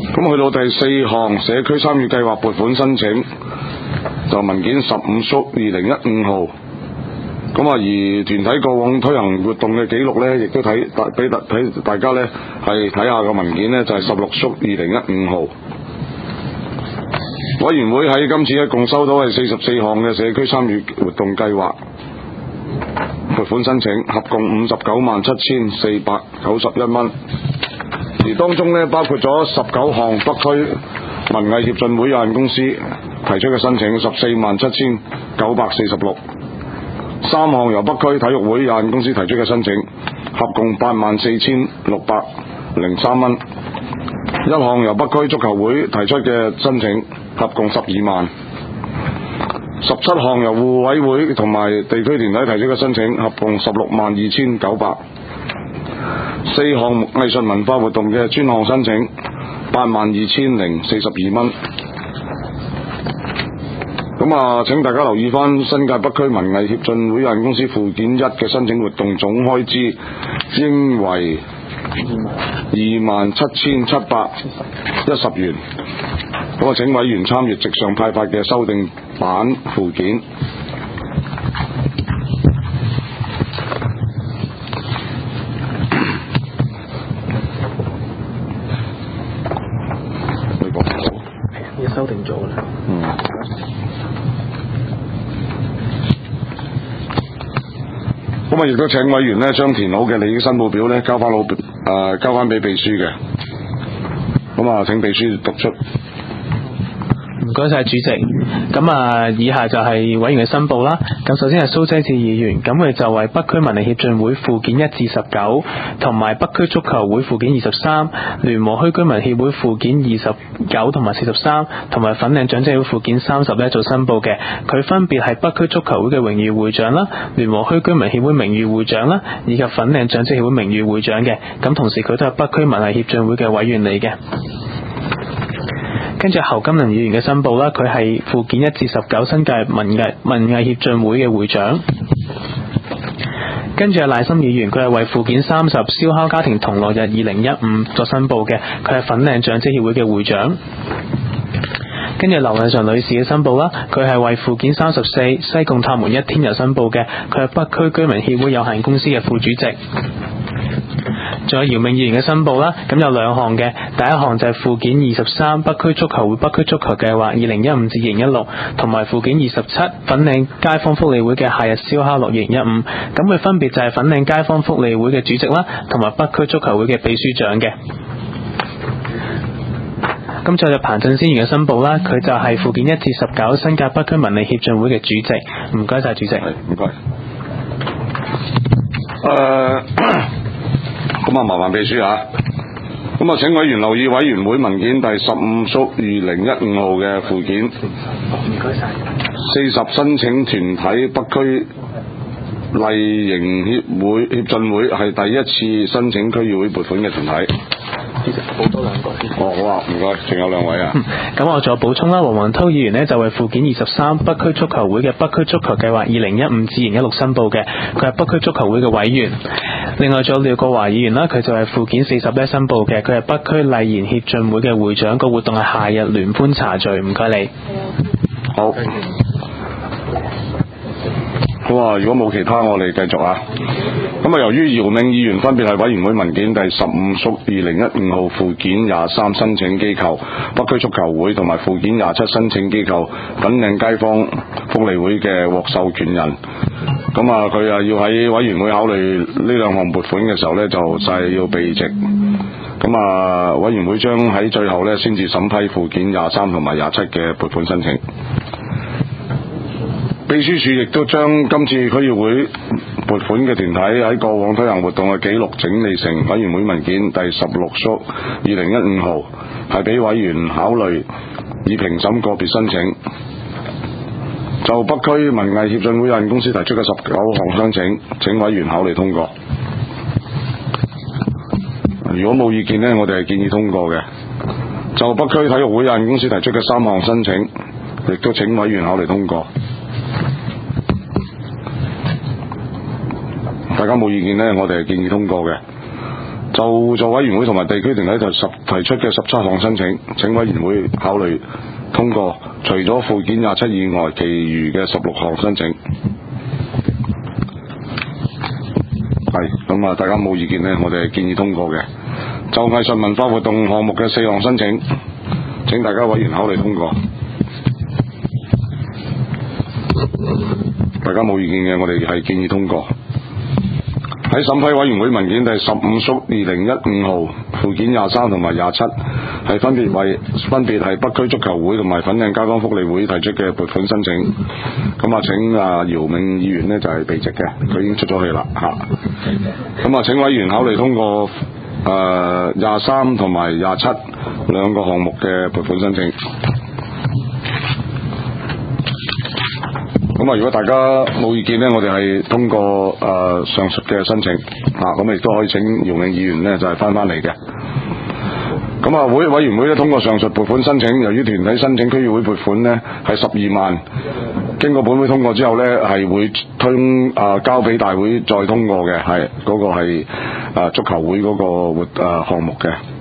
咁去到第4項社區參與計劃撥款申請，就文件15/2015號。咁啊，而團體過往推行活動嘅記錄呢，亦都俾大家呢係睇下個文件呢，就係16/2015號。委員會喺今次一共收到係44項嘅社區參與活動計劃撥款申請，合共597491蚊。而當中呢，包括咗19項北區文藝協進會有限公司提出嘅申請，147,946。3項由北區體育會有限公司提出嘅申請，合共84,603蚊。1項由北區足球會提出嘅申請，合共12萬。17項由互委會同埋地區團體提出嘅申請，合共162,900。4項藝術文化活動嘅專項申請，82,042蚊。咁啊，請大家留意翻新界北區文藝協進會有限公司附件1嘅申請活動總開支應為27,710元。咁啊，請委員參閱席上派發嘅修訂版附件。 修訂咗啦。 咁啊，亦都請委員呢將填好嘅利益申報表呢交翻俾秘書嘅。咁啊，請秘書讀出。 唔該晒主席。咁啊，以下就係委員嘅申報啦。咁首先係蘇濟志議員，咁佢就為北區文藝協進會附件1至19，同埋北區足球會附件23，聯和墟居民協會附件29同埋43，同埋粉嶺長者會附件30呢做申報嘅。佢分別係北區足球會嘅榮譽會長啦，聯和墟居民協會名譽會長啦，以及粉嶺長者協會名譽會長嘅。咁同時佢都係北區文藝協進會嘅委員嚟嘅。跟住侯金麟議員嘅申報啦，佢係附件1至19新界文藝協進會嘅會長。跟住賴心議員，佢係為附件30燒烤家庭同樂日2015作申報嘅，佢係粉嶺長者協會嘅會長。跟住劉偉常女士嘅申報啦，佢係為附件34西貢塔門一天遊申報嘅，佢係北區居民協會有限公司嘅副主席。仲有姚明議員嘅申報啦，咁有2項嘅，第一項就係附件23北區足球會北區足球計劃2015至2016，同埋附件27粉嶺街坊福利會嘅夏日燒烤樂2015，咁佢分別就係粉嶺街坊福利會嘅主席啦，同埋北區足球會嘅秘書長嘅。咁再有彭振先議員嘅申報啦，佢就係附件1至19新界北區文藝協進會嘅主席。唔該晒主席。 唔該。咁啊，麻煩秘書啊。咁啊，請委員留意委員會文件第15/2015號嘅附件。唔該晒。 40申請團體北區麗營協進會係第一次申請區議會撥款嘅團體。 主席補多2個先。 好啊，唔該，仲有2位啊。 咁我仲有補充啦，黃宏濤議員呢就為附件23北區足球會嘅北區足球計劃2015至2016申報嘅，佢係北區足球會嘅委員。另外仲有廖國華議員啦，佢就係附件40呢申報嘅，佢係北區麗賢協進會嘅會長，個活動係夏日聯歡茶聚。唔該你。 好。好啊，如果冇其他，我哋繼續啊。咁啊，由於姚明議員分別係委員會文件第15/2015號附件23申請機構北區足球會同埋附件27申請機構粉嶺街坊福利會嘅獲授權人，咁啊佢啊要喺委員會考慮呢2項撥款嘅時候呢，就係要避席。咁啊，委員會將喺最後呢先至審批附件23同埋27嘅撥款申請。秘書處亦都將今次區議會撥款嘅團體喺過往推行活動嘅記錄整理成委員會文件第16/2015號，係俾委員考慮以評審個別申請。就北區文藝協進會有限公司提出嘅19項申請，請委員考慮通過。如果冇意見呢，我哋係建議通過嘅。就北區體育會有限公司提出嘅3項申請，亦都請委員考慮通過。大家冇意見呢，我哋係建議通過嘅。 就助委員會同埋地區團體提出嘅17項申請，請委員會考慮通過，除咗附件27以外，其餘嘅16項申請。係咁啊，大家冇意見呢，我哋建議通過嘅。就藝術文化活動項目嘅4項申請，請大家委員考慮通過。大家冇意見嘅，我哋係建議通過。喺審批委員會文件第15屬2015號附件23同埋27，係分別係北區足球會同埋粉嶺街坊福利會提出嘅撥款申請。咁啊，請姚明議員呢就係避席嘅，佢已經出咗去啦嚇。咁啊，請委員考慮通過23同埋27兩個項目嘅撥款申請。咁啊，如果大家冇意見呢，我哋係通過上述嘅申請咁亦都可以請姚明議員呢就係翻嚟嘅。咁啊，委員會咧通過上述撥款申請，由於團體申請區議會撥款呢係12萬，經過本會通過之後呢係會交俾大會再通過嘅，係嗰個係足球會嗰個項目嘅。